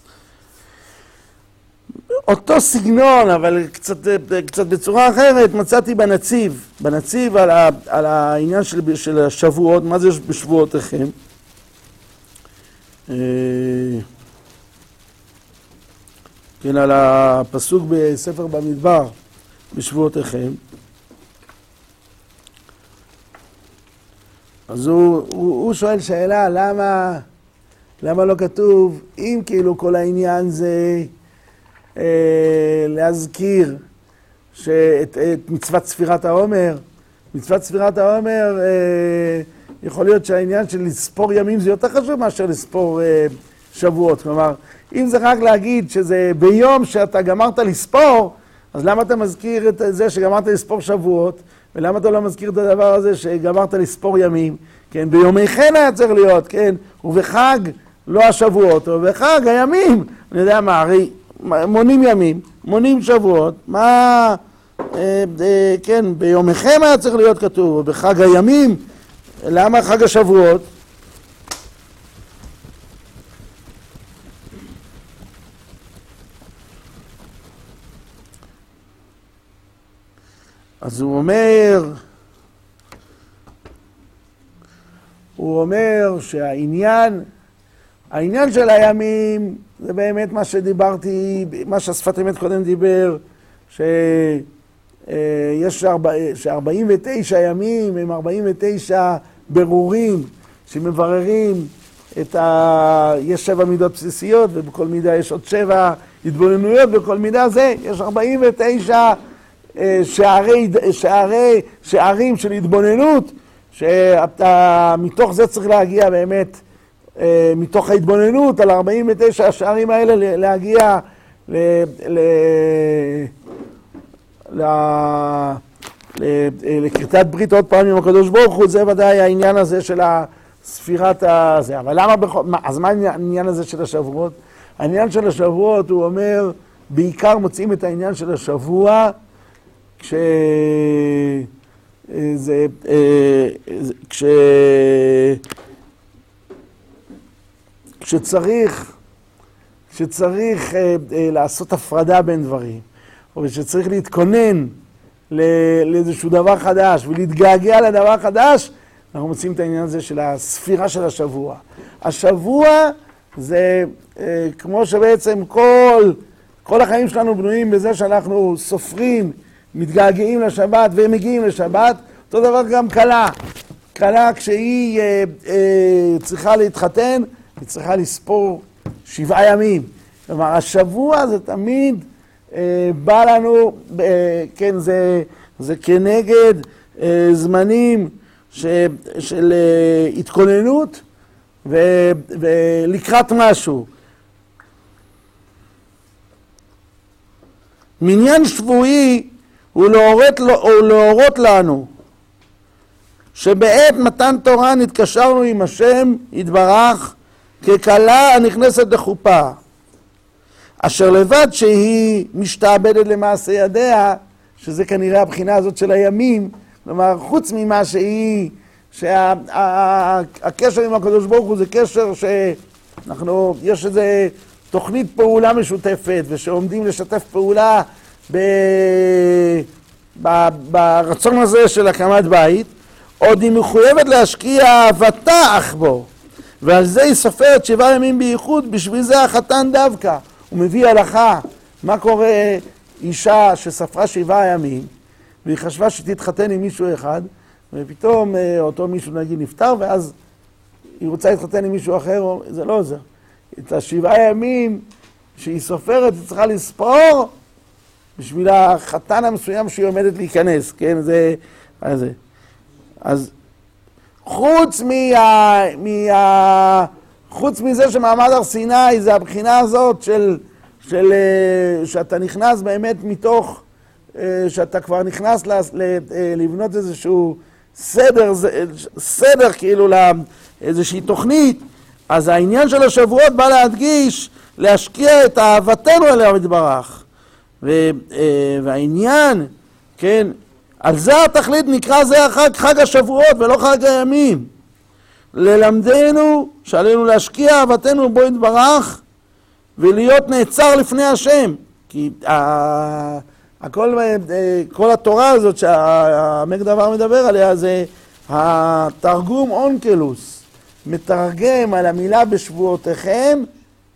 אותו סגנון, אבל קצת, קצת בצורה אחרת, מצאתי בנציב, בנציב על, ה, על העניין של, של השבועות, מה זה בשבועותיכם. כן, על הפסוק בספר במדבר, בשבועותיכם. אז הוא, הוא, הוא שואל שאלה, למה, למה לא כתוב, אם כאילו כל העניין זה אה, להזכיר שאת, את מצוות ספירת העומר, מצוות ספירת העומר, אה, יכול להיות שהעניין של לספור ימים זה יותר חשוב מאשר לספור אה, שבועות. כלומר, אם זה רק להגיד שזה ביום שאתה גמרת לספור, אז למה אתה מזכיר את זה שגמרת לספור שבועות? ולמה אתה לא מזכיר את הדבר הזה שגמרת לספור ימים? כן, ביומי חן היה צריך להיות, כן, ובחג לא השבועות, ובחג הימים, אני יודע מה, הרי מונים ימים, מונים שבועות, מה, אה, אה, כן, ביומי חן היה צריך להיות כתוב, ובחג הימים, למה חג השבועות? אז הוא אומר, הוא אומר שהעניין, העניין של הימים זה באמת מה שדיברתי, מה שהשפת אמת קודם דיבר, שיש ארבעים ותשע ימים הם ארבעים ותשע ברורים שמבררים את ה... יש שבע מידות בסיסיות ובכל מידה יש עוד שבע התבוננויות, בכל מידה זה יש ארבעים ותשע שערי, שערי, שערים של התבוננות, שאתה מתוך זה צריך להגיע באמת, מתוך ההתבוננות על ארבעים ותשע השערים האלה להגיע ל, ל, ל, ל, לכריתת ברית עוד פעם עם הקדוש ברוך הוא. זה ודאי העניין הזה של הספירת הזה. אבל למה בכל, אז מה העניין הזה של השבועות? העניין של השבועות, הוא אומר, בעיקר מוצאים את העניין של השבוע כש... זה... כש... כשצריך, כשצריך לעשות הפרדה בין דברים, או כשצריך להתכונן לאיזשהו דבר חדש ולהתגעגע לדבר חדש, אנחנו מוצאים את העניין הזה של הספירה של השבוע. השבוע זה כמו שבעצם כל, כל החיים שלנו בנויים בזה שאנחנו סופרים, מתגעגעים לשבת ומגיעים לשבת. אותו דבר גם כלה. כלה כשהיא אה, אה, צריכה להתחתן, היא צריכה לספור שבעה ימים. כלומר, השבוע זה תמיד אה, בא לנו, אה, כן, זה, זה כנגד אה, זמנים ש, של אה, התכוננות ו, ולקראת משהו. מניין שבועי הוא להורות, הוא להורות לנו שבעת מתן תורה נתקשרנו עם השם יתברך ככלה הנכנסת לחופה, אשר לבד שהיא משתעבדת למעשה ידיה, שזה כנראה הבחינה הזאת של הימים. כלומר, חוץ ממה שהיא, שהקשר עם הקדוש ברוך הוא זה קשר שאנחנו, יש איזה תוכנית פעולה משותפת, ושעומדים לשתף פעולה ב, ב, ברצון הזה של הקמת בית, עוד היא מחויבת להשקיע אהבתה אך בו, ועל זה היא סופרת שבעה ימים בייחוד, בשביל זה החתן דווקא. הוא מביא הלכה, מה קורה אישה שספרה שבעה ימים, והיא חשבה שתתחתן עם מישהו אחד, ופתאום אותו מישהו נגיד נפטר, ואז היא רוצה להתחתן עם מישהו אחר, זה לא עוזר. את השבעה ימים שהיא סופרת, היא צריכה לספור בשביל החתן המסוים שהיא עומדת להיכנס, כן? זה, זה. אז חוץ מה, מה, חוץ מזה שמעמד הר סיני זה הבחינה הזאת של, של, שאתה נכנס באמת מתוך, שאתה כבר נכנס לבנות איזשהו סדר, סדר כאילו לאיזושהי תוכנית, אז העניין של השבועות בא להדגיש, להשקיע את אהבתנו אליה מתברך. והעניין, כן, על זה התכלית נקרא זה החג, חג השבועות ולא חג הימים. ללמדנו שעלינו להשקיע אהבתנו בו יתברך ולהיות נעצר לפני השם. כי הכל, כל התורה הזאת שהעמק דבר מדבר עליה זה התרגום אונקלוס. מתרגם על המילה בשבועותיכם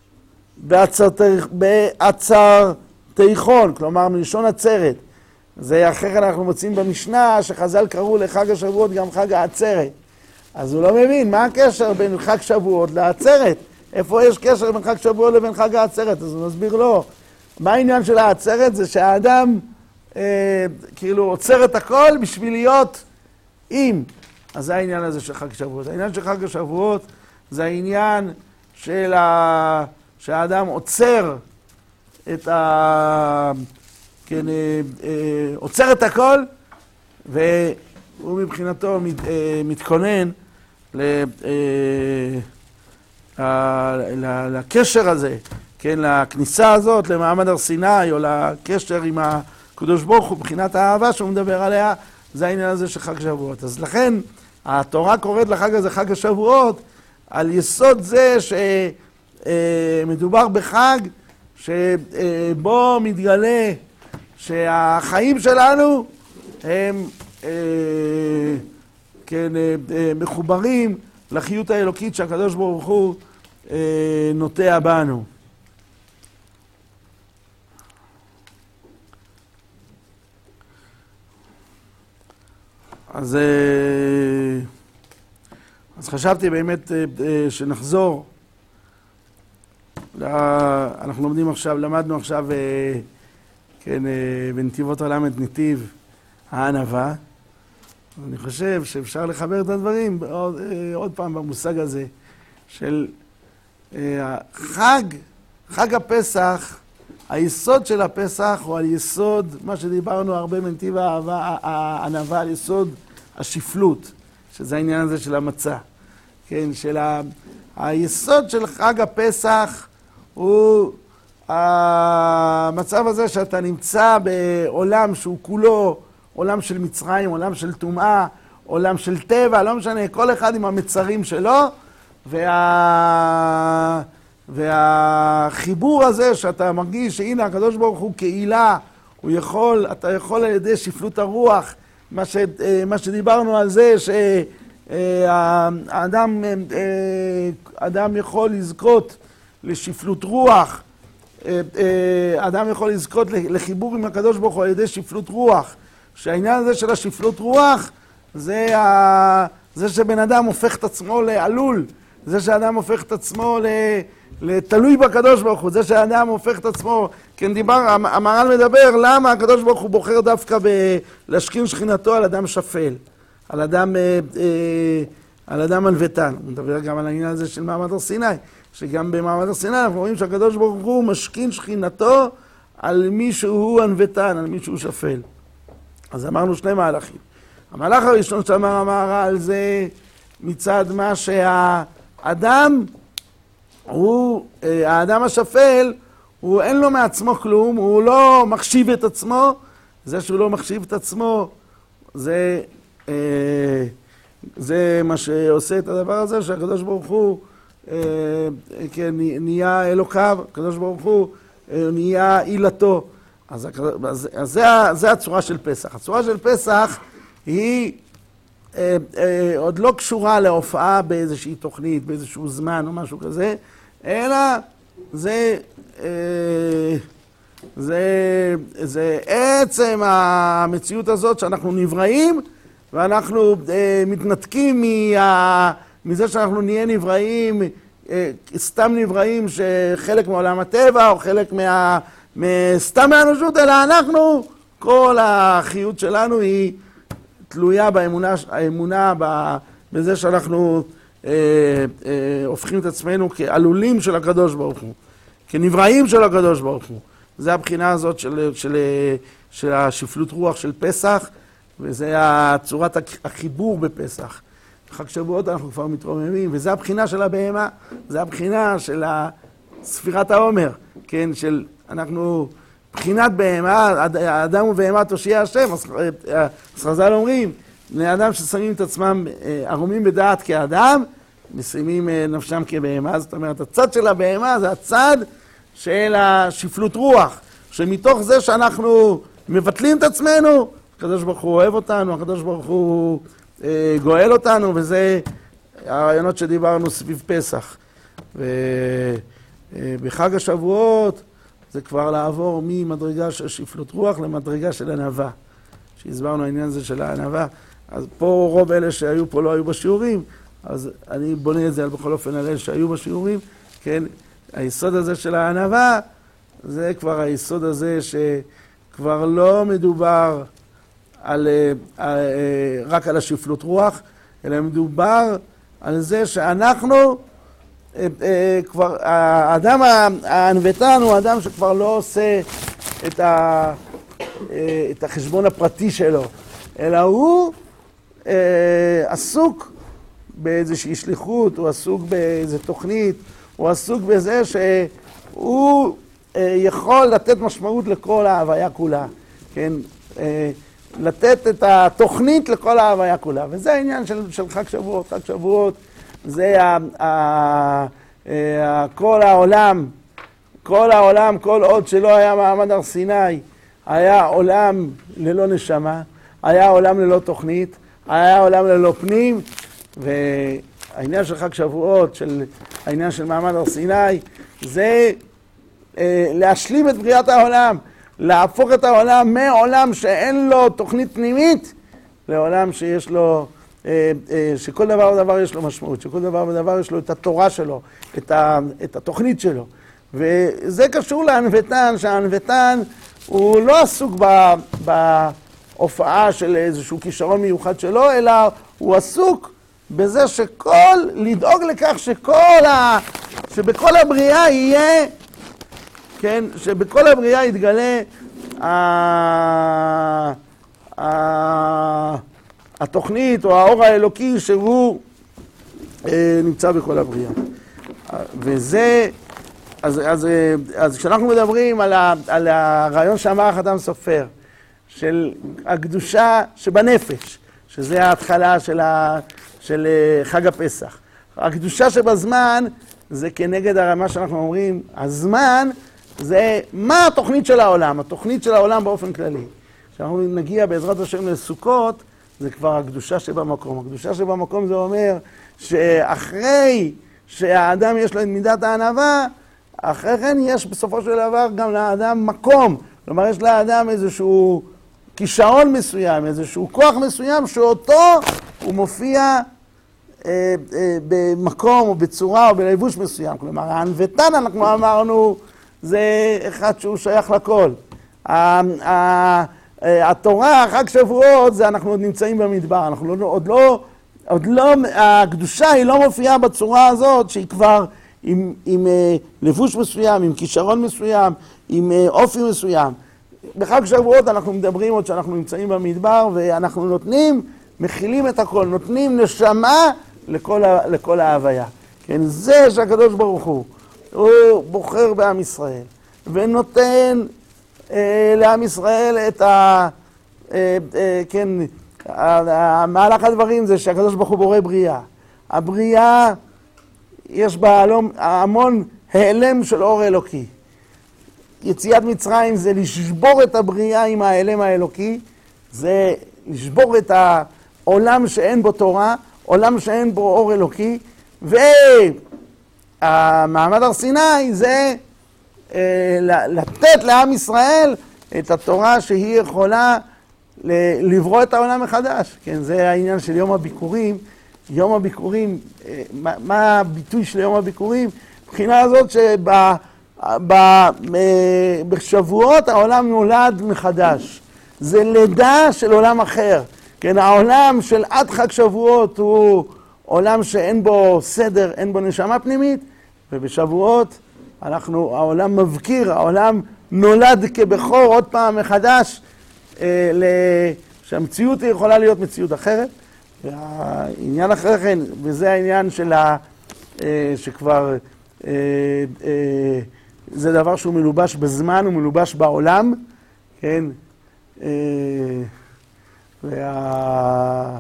בעצרתיכון, כלומר מלשון עצרת. זה אחר אנחנו מוצאים במשנה שחז"ל קראו לחג השבועות גם חג העצרת. אז הוא לא מבין מה הקשר בין חג שבועות לעצרת. איפה יש קשר בין חג שבועות לבין חג העצרת? אז הוא מסביר לו. מה העניין של העצרת? זה שהאדם אה, כאילו עוצר את הכל בשביל להיות עם. אז זה העניין הזה של חג שבועות. העניין של חג השבועות זה העניין של ה... שהאדם עוצר את ה... כן, עוצר את הכל, והוא מבחינתו מת, מתכונן לקשר הזה, כן, לכניסה הזאת, למעמד הר סיני, או לקשר עם הקדוש ברוך הוא, מבחינת האהבה שהוא מדבר עליה, זה העניין הזה של חג שבועות. אז לכן, התורה קוראת לחג הזה חג השבועות, על יסוד זה שמדובר בחג שבו מתגלה שהחיים שלנו הם אה, כן, אה, מחוברים לחיות האלוקית שהקדוש ברוך הוא אה, נוטע בנו. אז, אה, אז חשבתי באמת אה, אה, שנחזור, לה, אנחנו לומדים עכשיו, למדנו עכשיו אה, כן, בנתיבות עולם את נתיב הענווה. אני חושב שאפשר לחבר את הדברים עוד, עוד פעם במושג הזה של חג, חג הפסח, היסוד של הפסח הוא על יסוד, מה שדיברנו הרבה בנתיב הענווה, על יסוד השפלות, שזה העניין הזה של המצה. כן, של ה... היסוד של חג הפסח הוא המצב הזה שאתה נמצא בעולם שהוא כולו עולם של מצרים, עולם של טומאה, עולם של טבע, לא משנה, כל אחד עם המצרים שלו, וה... והחיבור הזה שאתה מרגיש שהנה הקדוש ברוך הוא קהילה, הוא יכול, אתה יכול על ידי שפלות הרוח, מה, ש... מה שדיברנו על זה שהאדם האדם יכול לזכות לשפלות רוח, האדם יכול לזכות לחיבור עם הקדוש ברוך הוא על ידי שפלות רוח, שהעניין הזה של השפלות רוח זה, ה... זה שבן אדם הופך את עצמו לעלול, זה שהאדם הופך את עצמו לתלוי בקדוש ברוך הוא, זה שהאדם הופך את עצמו, כן דיבר, המהר"ל מדבר למה הקדוש ברוך הוא בוחר דווקא להשכין שכינתו על אדם שפל, על אדם, על אדם ענוותן. הוא מדבר גם על העניין הזה של מעמד הר סיני, שגם במעמד הר סיני אנחנו רואים שהקדוש ברוך הוא משכין שכינתו על מי שהוא ענוותן, על מי שהוא שפל. אז אמרנו שני מהלכים. המהלך הראשון שאמר המהר"ל זה מצד מה שהאדם, הוא, האדם השפל, הוא אין לו מעצמו כלום, הוא לא מחשיב את עצמו, זה שהוא לא מחשיב את עצמו, זה אה, זה מה שעושה את הדבר הזה, שהקדוש ברוך הוא אה, כן, נהיה אלוקיו, הקדוש ברוך הוא אה, נהיה עילתו. אז, אז, אז זה, זה הצורה של פסח. הצורה של פסח היא אה, אה, עוד לא קשורה להופעה באיזושהי תוכנית, באיזשהו זמן או משהו כזה, אלא זה, אה, זה, זה עצם המציאות הזאת שאנחנו נבראים, ואנחנו אה, מתנתקים מה, מזה שאנחנו נהיה נבראים, אה, סתם נבראים שחלק מעולם הטבע או חלק מה... סתם מהאנושות, אלא אנחנו, כל החיות שלנו היא תלויה באמונה, האמונה בזה שאנחנו אה, אה, הופכים את עצמנו כעלולים של הקדוש ברוך הוא, כנבראים של הקדוש ברוך הוא. זה הבחינה הזאת של, של, של השפלות רוח של פסח, וזה צורת החיבור בפסח. בחג שבועות אנחנו כבר מתרוממים, וזה הבחינה של הבהמה, זה הבחינה של ספירת העומר, כן, של אנחנו, בחינת בהמה, האדם ובהמה תושיע השם, אז חז"ל אומרים, בני אדם ששמים את עצמם ערומים בדעת כאדם, מסיימים נפשם כבהמה, זאת אומרת, הצד של הבהמה זה הצד של השפלות רוח, שמתוך זה שאנחנו מבטלים את עצמנו, הקדוש ברוך הוא אוהב אותנו, הקדוש ברוך הוא גואל אותנו, וזה הרעיונות שדיברנו סביב פסח. ובחג השבועות, זה כבר לעבור ממדרגה של שפלות רוח למדרגה של ענווה. שהסברנו העניין הזה של הענווה. אז פה רוב אלה שהיו פה לא היו בשיעורים, אז אני בונה את זה על בכל אופן על אלה שהיו בשיעורים, כן? היסוד הזה של הענווה, זה כבר היסוד הזה שכבר לא מדובר על, על, רק על השפלות רוח, אלא מדובר על זה שאנחנו, כבר, האדם הענוותן הוא האדם שכבר לא עושה את, ה, את החשבון הפרטי שלו, אלא הוא עסוק באיזושהי שליחות, הוא עסוק באיזו תוכנית, הוא עסוק בזה שהוא יכול לתת משמעות לכל ההוויה כולה, כן? לתת את התוכנית לכל ההוויה כולה, וזה העניין של, של חג שבועות. חג שבועות זה ה, ה, ה, כל העולם, כל העולם, כל עוד שלא היה מעמד הר סיני, היה עולם ללא נשמה, היה עולם ללא תוכנית, היה עולם ללא פנים, והעניין של חג שבועות, של העניין של מעמד הר סיני, זה אה, להשלים את בריאת העולם, להפוך את העולם מעולם שאין לו תוכנית פנימית, לעולם שיש לו, אה, אה, שכל דבר ודבר יש לו משמעות, שכל דבר ודבר יש לו את התורה שלו, את, ה, את התוכנית שלו. וזה קשור לענוותן, שהענוותן הוא לא עסוק ב, בהופעה של איזשהו כישרון מיוחד שלו, אלא הוא עסוק בזה שכל, לדאוג לכך שכל ה, שבכל הבריאה יהיה, כן, שבכל הבריאה יתגלה ה, ה, התוכנית או האור האלוקי שהוא אה, נמצא בכל הבריאה. וזה, אז, אז, אז כשאנחנו מדברים על, ה, על הרעיון שאמר החתם סופר, של הקדושה שבנפש, שזה ההתחלה של, ה, של חג הפסח. הקדושה שבזמן זה כנגד הרמה שאנחנו אומרים, הזמן זה מה התוכנית של העולם, התוכנית של העולם באופן כללי. כשאנחנו נגיע בעזרת השם לסוכות, זה כבר הקדושה שבמקום. הקדושה שבמקום זה אומר שאחרי שהאדם יש לו את מידת הענווה, אחרי כן יש בסופו של דבר גם לאדם מקום. כלומר, יש לאדם איזשהו כישרון מסוים, איזשהו כוח מסוים, שאותו הוא מופיע אה, אה, במקום או בצורה או בלבוש מסוים. כלומר, הענוותן, אנחנו אמרנו, זה אחד שהוא שייך לכל. התורה, חג שבועות, זה אנחנו עוד נמצאים במדבר. אנחנו לא, עוד לא, עוד לא, הקדושה היא לא מופיעה בצורה הזאת, שהיא כבר עם, עם לבוש מסוים, עם כישרון מסוים, עם אופי מסוים. בחג שבועות אנחנו מדברים עוד שאנחנו נמצאים במדבר, ואנחנו נותנים, מכילים את הכל, נותנים נשמה לכל, לכל ההוויה. כן, זה שהקדוש ברוך הוא, הוא בוחר בעם ישראל, ונותן אה, לעם ישראל את ה... אה, אה, כן, מהלך הדברים זה שהקדוש ברוך הוא בורא בריאה. הבריאה, יש בה המון העלם של אור אלוקי. יציאת מצרים זה לשבור את הבריאה עם העלם האלוקי, זה לשבור את העולם שאין בו תורה, עולם שאין בו אור אלוקי, והמעמד הר סיני זה אה, לתת לעם ישראל את התורה שהיא יכולה לברוא את העולם מחדש. כן, זה העניין של יום הביקורים. יום הביקורים, מה, מה הביטוי של יום הביקורים? מבחינה הזאת שבשבועות העולם נולד מחדש. זה לידה של עולם אחר. כן, העולם של עד חג שבועות הוא עולם שאין בו סדר, אין בו נשמה פנימית, ובשבועות אנחנו, העולם מבקיר, העולם נולד כבכור עוד פעם מחדש, אה, שהמציאות יכולה להיות מציאות אחרת. והעניין אחרי כן, וזה העניין של ה... אה, שכבר... אה, אה, זה דבר שהוא מלובש בזמן, הוא מלובש בעולם, כן? אה, וה...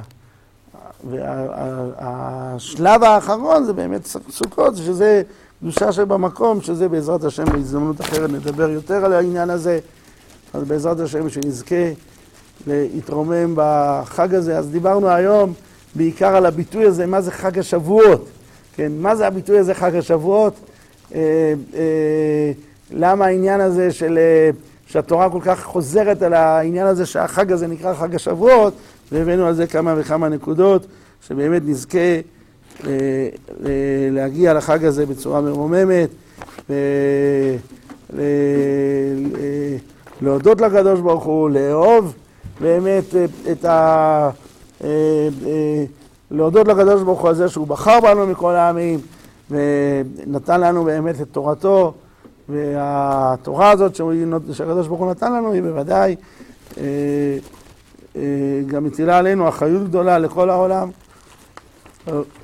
והשלב האחרון זה באמת סוכות, שזה קדושה שבמקום, שזה בעזרת השם בהזדמנות אחרת נדבר יותר על העניין הזה. אז בעזרת השם שנזכה להתרומם בחג הזה. אז דיברנו היום בעיקר על הביטוי הזה, מה זה חג השבועות. כן, מה זה הביטוי הזה חג השבועות? אה, אה, למה העניין הזה של, שהתורה כל כך חוזרת על העניין הזה שהחג הזה נקרא חג השבועות, והבאנו על זה כמה וכמה נקודות, שבאמת נזכה אה, אה, להגיע לחג הזה בצורה מרוממת, ו... ל... ל... להודות לקדוש ברוך הוא, לאהוב באמת את ה... להודות לקדוש ברוך הוא על זה שהוא בחר בנו מכל העמים, ונתן לנו באמת את תורתו, והתורה הזאת שהקדוש ברוך הוא נתן לנו היא בוודאי גם מטילה עלינו אחריות גדולה לכל העולם.